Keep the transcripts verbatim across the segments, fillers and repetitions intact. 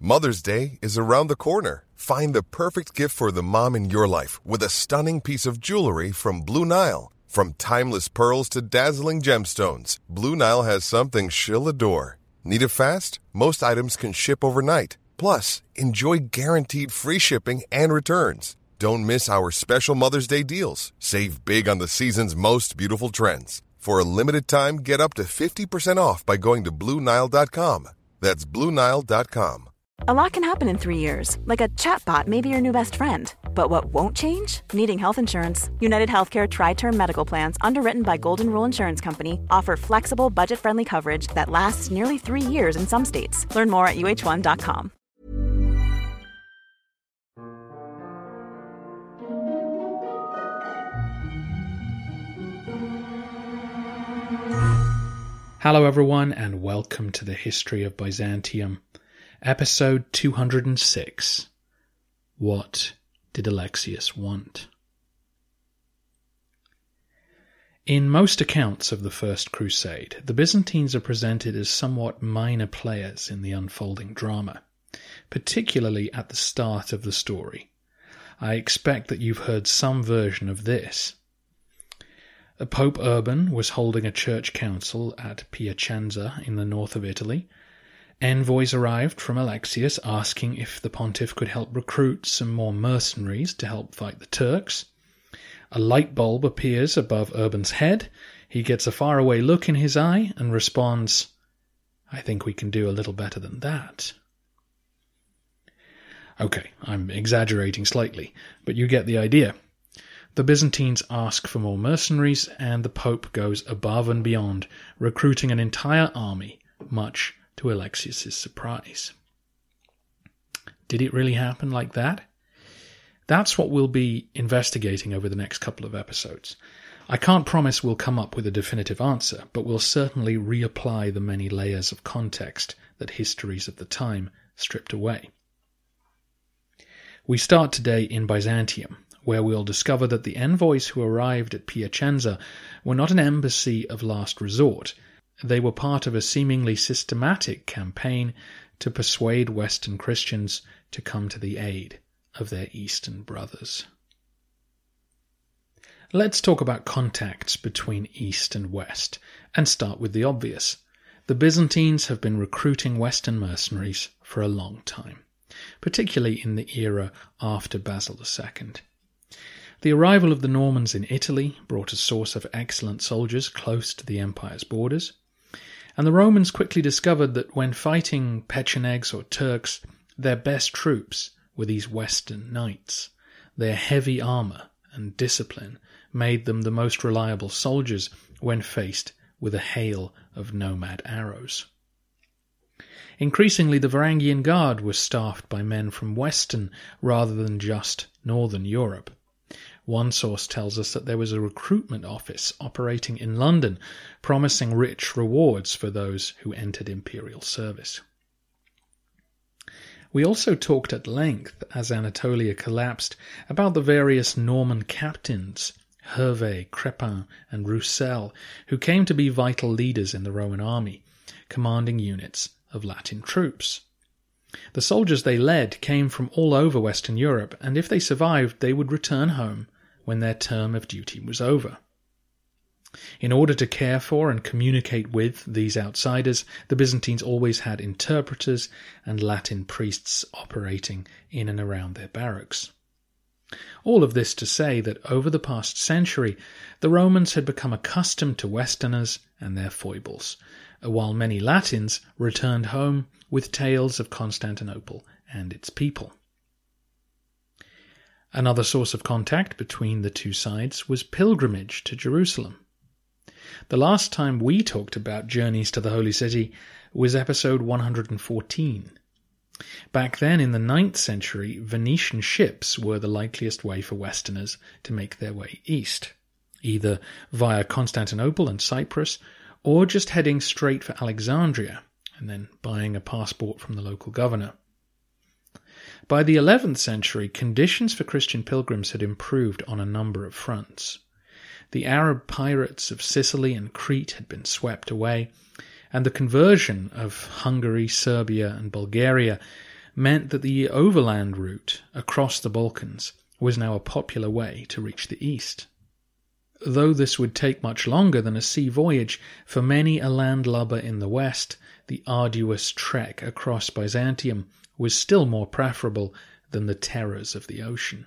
Mother's Day is around the corner. Find the perfect gift for the mom in your life with a stunning piece of jewelry from Blue Nile. From timeless pearls to dazzling gemstones, Blue Nile has something she'll adore. Need it fast? Most items can ship overnight. Plus, enjoy guaranteed free shipping and returns. Don't miss our special Mother's Day deals. Save big on the season's most beautiful trends. For a limited time, get up to fifty percent off by going to Blue Nile dot com. That's Blue Nile dot com. A lot can happen in three years, like a chatbot may be your new best friend. But what won't change? Needing health insurance. United Healthcare Tri-Term Medical Plans, underwritten by Golden Rule Insurance Company, offer flexible, budget-friendly coverage that lasts nearly three years in some states. Learn more at U H one dot com. Hello everyone, and welcome to the History of Byzantium, episode two hundred six. What did Alexius want? In most accounts of the First Crusade, the Byzantines are presented as somewhat minor players in the unfolding drama, particularly at the start of the story. I expect that you've heard some version of this. Pope Urban was holding a church council at Piacenza in the north of Italy. Envoys arrived from Alexius asking if the pontiff could help recruit some more mercenaries to help fight the Turks. A light bulb appears above Urban's head. He gets a faraway look in his eye and responds, "I think we can do a little better than that." Okay, I'm exaggerating slightly, but you get the idea. The Byzantines ask for more mercenaries, and the Pope goes above and beyond, recruiting an entire army, much to Alexius's surprise. Did it really happen like that? That's what we'll be investigating over the next couple of episodes. I can't promise we'll come up with a definitive answer, but we'll certainly reapply the many layers of context that histories of the time stripped away. We start today in Byzantium, where we'll discover that the envoys who arrived at Piacenza were not an embassy of last resort. They were part of a seemingly systematic campaign to persuade Western Christians to come to the aid of their Eastern brothers. Let's talk about contacts between East and West, and start with the obvious. The Byzantines have been recruiting Western mercenaries for a long time, particularly in the era after Basil the Second. The arrival of the Normans in Italy brought a source of excellent soldiers close to the empire's borders, and the Romans quickly discovered that when fighting Pechenegs or Turks, their best troops were these Western knights. Their heavy armour and discipline made them the most reliable soldiers when faced with a hail of nomad arrows. Increasingly, the Varangian Guard was staffed by men from Western rather than just Northern Europe. One source tells us that there was a recruitment office operating in London, promising rich rewards for those who entered imperial service. We also talked at length, as Anatolia collapsed, about the various Norman captains, Hervé, Crepin, and Roussel, who came to be vital leaders in the Roman army, commanding units of Latin troops. The soldiers they led came from all over Western Europe, and if they survived, they would return home when their term of duty was over. In order to care for and communicate with these outsiders, the Byzantines always had interpreters and Latin priests operating in and around their barracks. All of this to say that over the past century, the Romans had become accustomed to Westerners and their foibles, while many Latins returned home with tales of Constantinople and its people. Another source of contact between the two sides was pilgrimage to Jerusalem. The last time we talked about journeys to the Holy City was episode one hundred fourteen. Back then, in the ninth century, Venetian ships were the likeliest way for Westerners to make their way east, either via Constantinople and Cyprus, or just heading straight for Alexandria, and then buying a passport from the local governor. By the eleventh century, conditions for Christian pilgrims had improved on a number of fronts. The Arab pirates of Sicily and Crete had been swept away, and the conversion of Hungary, Serbia, and Bulgaria meant that the overland route across the Balkans was now a popular way to reach the east. Though this would take much longer than a sea voyage, for many a landlubber in the west, the arduous trek across Byzantium was still more preferable than the terrors of the ocean.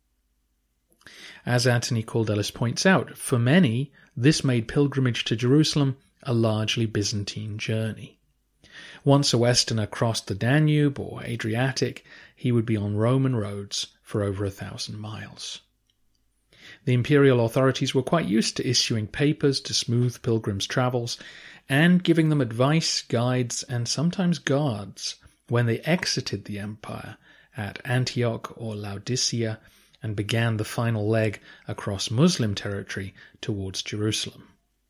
As Anthony Kaldellis points out, for many, this made pilgrimage to Jerusalem a largely Byzantine journey. Once a Westerner crossed the Danube or Adriatic, he would be on Roman roads for over a thousand miles. The imperial authorities were quite used to issuing papers to smooth pilgrims' travels and giving them advice, guides, and sometimes guards when they exited the empire at Antioch or Laodicea and began the final leg across Muslim territory towards Jerusalem.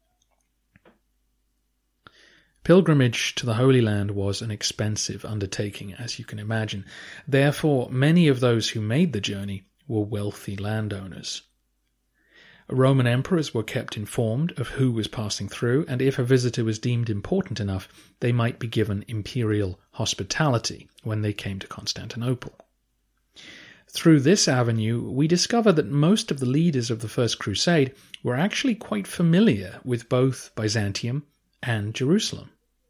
Pilgrimage to the Holy Land was an expensive undertaking, as you can imagine. Therefore, many of those who made the journey were wealthy landowners. Roman emperors were kept informed of who was passing through, and if a visitor was deemed important enough, they might be given imperial hospitality when they came to Constantinople. Through this avenue, we discover that most of the leaders of the First Crusade were actually quite familiar with both Byzantium and Jerusalem.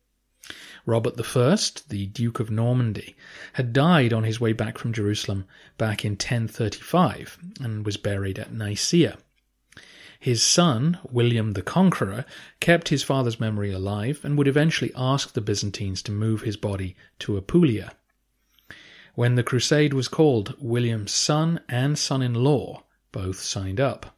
Robert the First, the Duke of Normandy, had died on his way back from Jerusalem back in ten thirty-five and was buried at Nicaea. His son, William the Conqueror, kept his father's memory alive and would eventually ask the Byzantines to move his body to Apulia. When the crusade was called, William's son and son-in-law both signed up.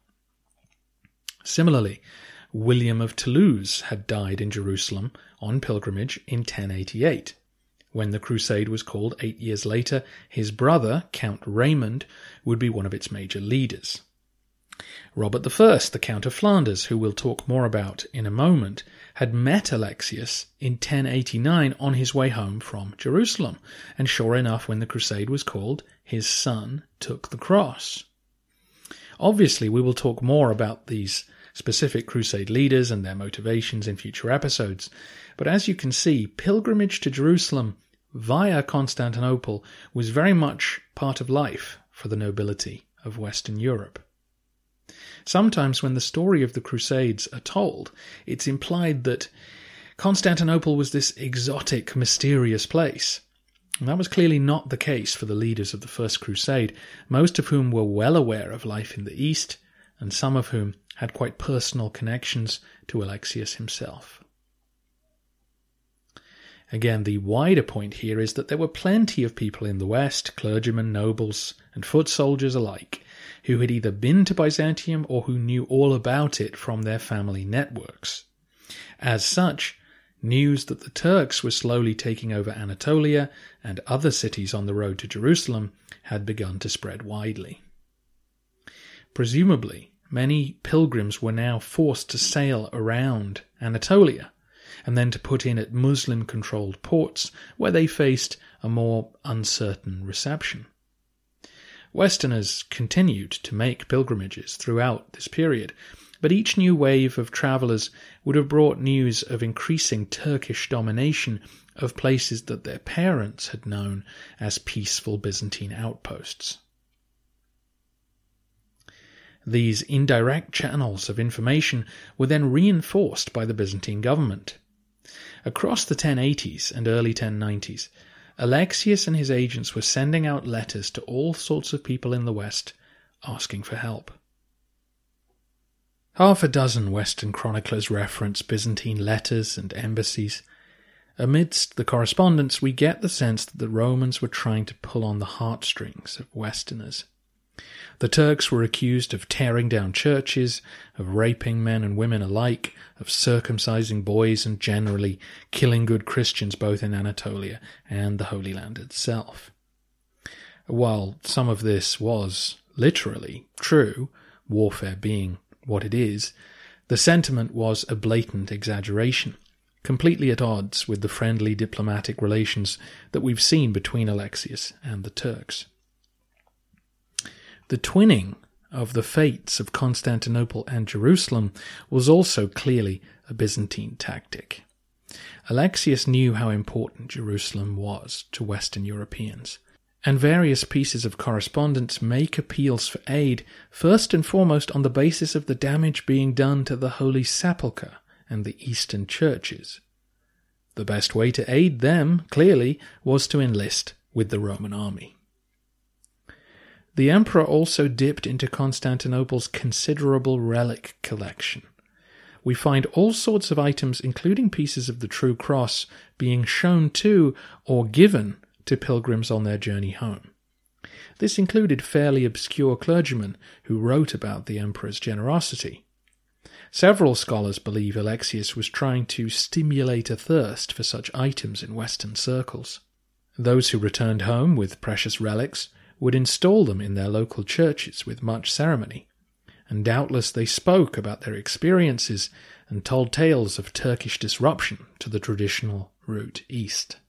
Similarly, William of Toulouse had died in Jerusalem on pilgrimage in ten eighty-eight. When the crusade was called eight years later, his brother, Count Raymond, would be one of its major leaders. Robert the First, the Count of Flanders, who we'll talk more about in a moment, had met Alexius in ten eighty-nine on his way home from Jerusalem, and sure enough, when the crusade was called, his son took the cross. Obviously, we will talk more about these specific crusade leaders and their motivations in future episodes, but as you can see, pilgrimage to Jerusalem via Constantinople was very much part of life for the nobility of Western Europe. Sometimes when the story of the Crusades are told, it's implied that Constantinople was this exotic, mysterious place. And that was clearly not the case for the leaders of the First Crusade, most of whom were well aware of life in the East, and some of whom had quite personal connections to Alexius himself. Again, the wider point here is that there were plenty of people in the West, clergymen, nobles, and foot soldiers alike, who had either been to Byzantium or who knew all about it from their family networks. As such, news that the Turks were slowly taking over Anatolia and other cities on the road to Jerusalem had begun to spread widely. Presumably, many pilgrims were now forced to sail around Anatolia and then to put in at Muslim-controlled ports where they faced a more uncertain reception. Westerners continued to make pilgrimages throughout this period, but each new wave of travellers would have brought news of increasing Turkish domination of places that their parents had known as peaceful Byzantine outposts. These indirect channels of information were then reinforced by the Byzantine government. Across the ten eighties and early ten nineties, Alexius and his agents were sending out letters to all sorts of people in the West, asking for help. Half a dozen Western chroniclers reference Byzantine letters and embassies. Amidst the correspondence, we get the sense that the Romans were trying to pull on the heartstrings of Westerners. The Turks were accused of tearing down churches, of raping men and women alike, of circumcising boys, and generally killing good Christians both in Anatolia and the Holy Land itself. While some of this was literally true, warfare being what it is, the sentiment was a blatant exaggeration, completely at odds with the friendly diplomatic relations that we've seen between Alexius and the Turks. The twinning of the fates of Constantinople and Jerusalem was also clearly a Byzantine tactic. Alexius knew how important Jerusalem was to Western Europeans, and various pieces of correspondence make appeals for aid first and foremost on the basis of the damage being done to the Holy Sepulchre and the Eastern churches. The best way to aid them, clearly, was to enlist with the Roman army. The emperor also dipped into Constantinople's considerable relic collection. We find all sorts of items, including pieces of the True Cross, being shown to or given to pilgrims on their journey home. This included fairly obscure clergymen who wrote about the emperor's generosity. Several scholars believe Alexius was trying to stimulate a thirst for such items in Western circles. Those who returned home with precious relics would install them in their local churches with much ceremony, and doubtless they spoke about their experiences and told tales of Turkish disruption to the traditional route east.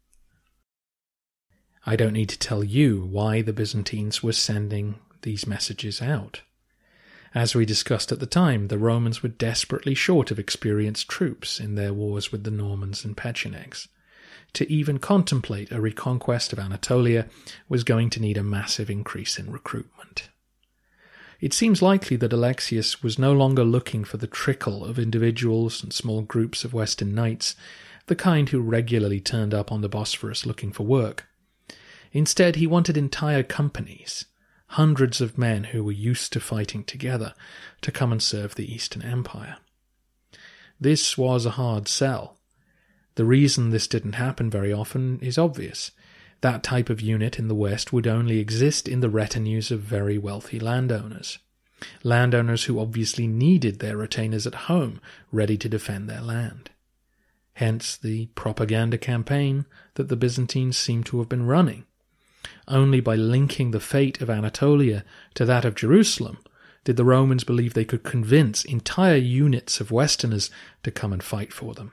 I don't need to tell you why the Byzantines were sending these messages out. As we discussed at the time, the Romans were desperately short of experienced troops in their wars with the Normans and Pechenegs. To even contemplate a reconquest of Anatolia was going to need a massive increase in recruitment. It seems likely that Alexius was no longer looking for the trickle of individuals and small groups of Western knights, the kind who regularly turned up on the Bosphorus looking for work. Instead, he wanted entire companies, hundreds of men who were used to fighting together, to come and serve the Eastern Empire. This was a hard sell. The reason this didn't happen very often is obvious. That type of unit in the West would only exist in the retinues of very wealthy landowners. Landowners who obviously needed their retainers at home, ready to defend their land. Hence the propaganda campaign that the Byzantines seem to have been running. Only by linking the fate of Anatolia to that of Jerusalem did the Romans believe they could convince entire units of Westerners to come and fight for them.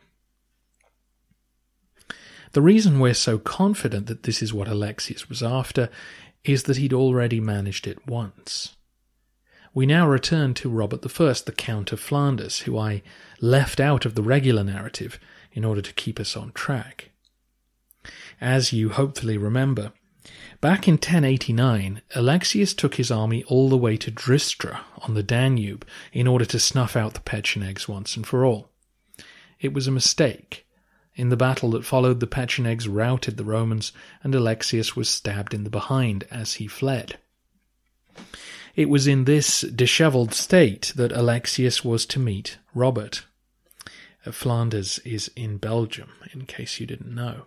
The reason we're so confident that this is what Alexius was after is that he'd already managed it once. We now return to Robert the First, the Count of Flanders, who I left out of the regular narrative in order to keep us on track. As you hopefully remember, back in ten eighty-nine, Alexius took his army all the way to Dristra on the Danube in order to snuff out the Pechenegs once and for all. It was a mistake. In the battle that followed, the Pechenegs routed the Romans, and Alexius was stabbed in the behind as he fled. It was in this dishevelled state that Alexius was to meet Robert. Flanders is in Belgium, in case you didn't know.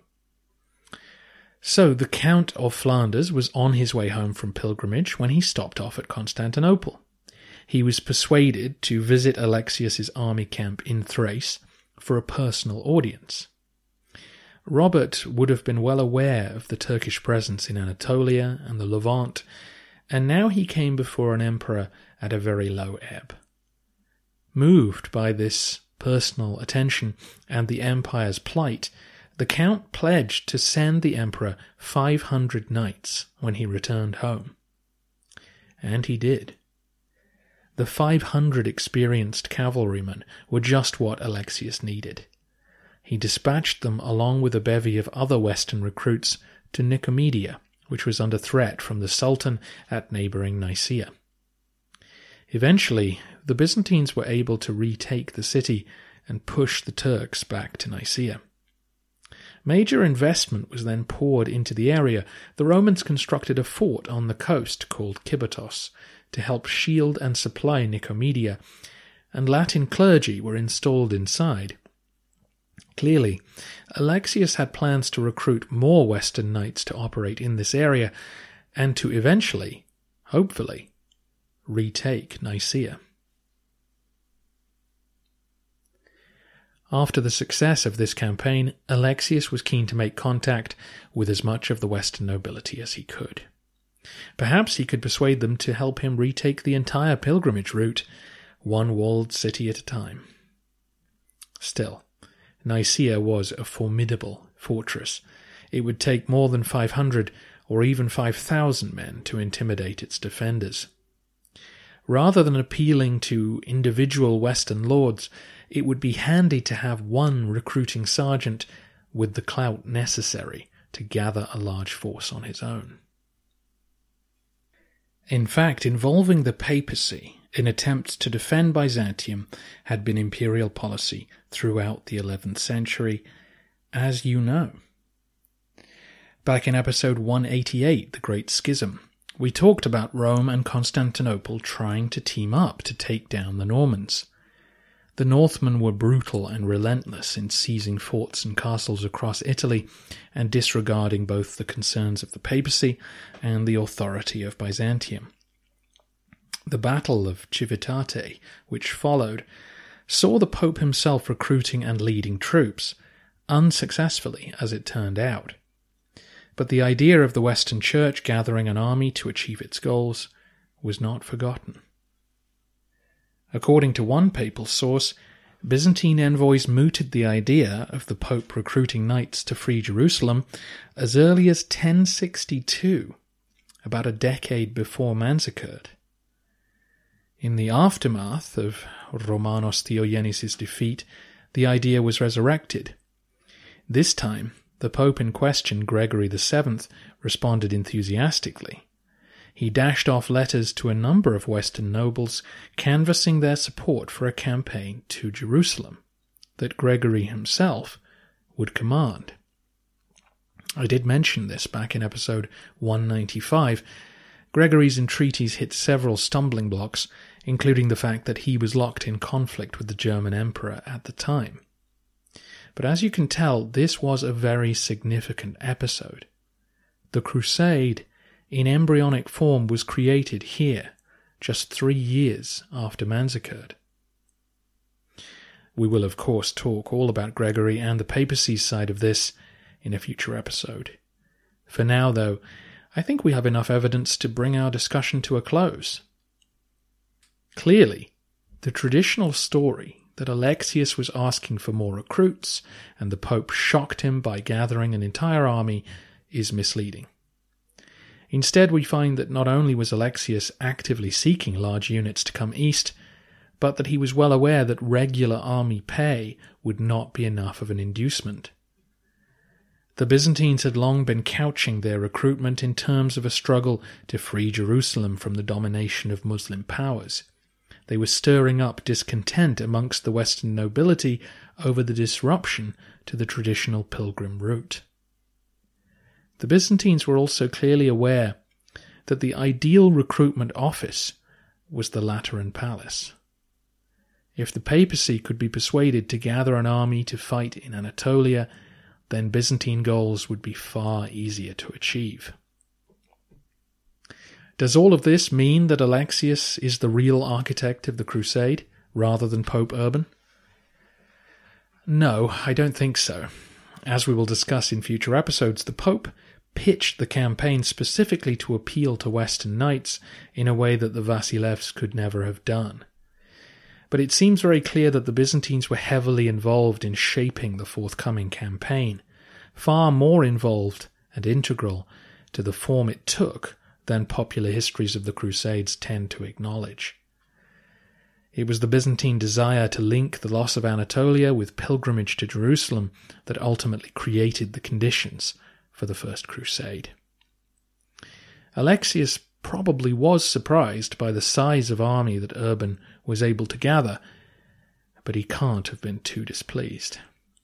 So the Count of Flanders was on his way home from pilgrimage when he stopped off at Constantinople. He was persuaded to visit Alexius's army camp in Thrace for a personal audience. Robert would have been well aware of the Turkish presence in Anatolia and the Levant, and now he came before an emperor at a very low ebb. Moved by this personal attention and the empire's plight, the Count pledged to send the emperor five hundred knights when he returned home. And he did. The five hundred experienced cavalrymen were just what Alexius needed. He dispatched them along with a bevy of other Western recruits to Nicomedia, which was under threat from the Sultan at neighbouring Nicaea. Eventually, the Byzantines were able to retake the city and push the Turks back to Nicaea. Major investment was then poured into the area. The Romans constructed a fort on the coast called Kibatos to help shield and supply Nicomedia, and Latin clergy were installed inside. Clearly, Alexius had plans to recruit more Western knights to operate in this area and to eventually, hopefully, retake Nicaea. After the success of this campaign, Alexius was keen to make contact with as much of the Western nobility as he could. Perhaps he could persuade them to help him retake the entire pilgrimage route, one walled city at a time. Still, Nicaea was a formidable fortress. It would take more than five hundred or even five thousand men to intimidate its defenders. Rather than appealing to individual Western lords, it would be handy to have one recruiting sergeant with the clout necessary to gather a large force on his own. In fact, involving the papacy in attempts to defend Byzantium had been imperial policy throughout the eleventh century, as you know. Back in episode one eighty-eight, The Great Schism, we talked about Rome and Constantinople trying to team up to take down the Normans. The Northmen were brutal and relentless in seizing forts and castles across Italy and disregarding both the concerns of the papacy and the authority of Byzantium. The Battle of Civitate, which followed, saw the Pope himself recruiting and leading troops, unsuccessfully as it turned out. But the idea of the Western Church gathering an army to achieve its goals was not forgotten. According to one papal source, Byzantine envoys mooted the idea of the Pope recruiting knights to free Jerusalem as early as ten sixty-two, about a decade before Manzikert. In the aftermath of Romanos Theogenes' defeat, the idea was resurrected. This time, the Pope in question, Gregory the Seventh, responded enthusiastically. He dashed off letters to a number of Western nobles, canvassing their support for a campaign to Jerusalem that Gregory himself would command. I did mention this back in episode one ninety-five. Gregory's entreaties hit several stumbling blocks, including the fact that he was locked in conflict with the German emperor at the time. But as you can tell, this was a very significant episode. The Crusade, in embryonic form, was created here, just three years after Manzikert. We will, of course, talk all about Gregory and the papacy's side of this in a future episode. For now, though, I think we have enough evidence to bring our discussion to a close. Clearly, the traditional story that Alexius was asking for more recruits and the Pope shocked him by gathering an entire army is misleading. Instead, we find that not only was Alexius actively seeking large units to come east, but that he was well aware that regular army pay would not be enough of an inducement. The Byzantines had long been couching their recruitment in terms of a struggle to free Jerusalem from the domination of Muslim powers. They were stirring up discontent amongst the Western nobility over the disruption to the traditional pilgrim route. The Byzantines were also clearly aware that the ideal recruitment office was the Lateran Palace. If the papacy could be persuaded to gather an army to fight in Anatolia, then Byzantine goals would be far easier to achieve. Does all of this mean that Alexius is the real architect of the Crusade, rather than Pope Urban? No, I don't think so. As we will discuss in future episodes, the Pope pitched the campaign specifically to appeal to Western knights in a way that the Vasilevs could never have done. But it seems very clear that the Byzantines were heavily involved in shaping the forthcoming campaign, far more involved and integral to the form it took than popular histories of the Crusades tend to acknowledge. It was the Byzantine desire to link the loss of Anatolia with pilgrimage to Jerusalem that ultimately created the conditions for the First Crusade. Alexius probably was surprised by the size of army that Urban was able to gather, but he can't have been too displeased.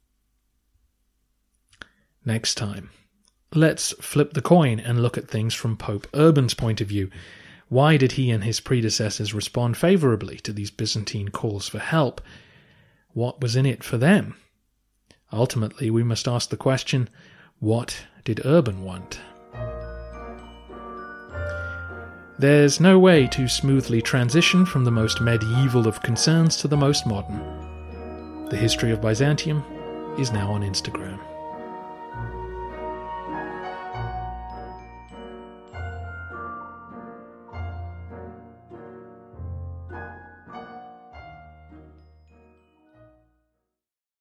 Next time, let's flip the coin and look at things from Pope Urban's point of view. Why did he and his predecessors respond favourably to these Byzantine calls for help? What was in it for them? Ultimately, we must ask the question, what did Urban want? There's no way to smoothly transition from the most medieval of concerns to the most modern. The History of Byzantium is now on Instagram.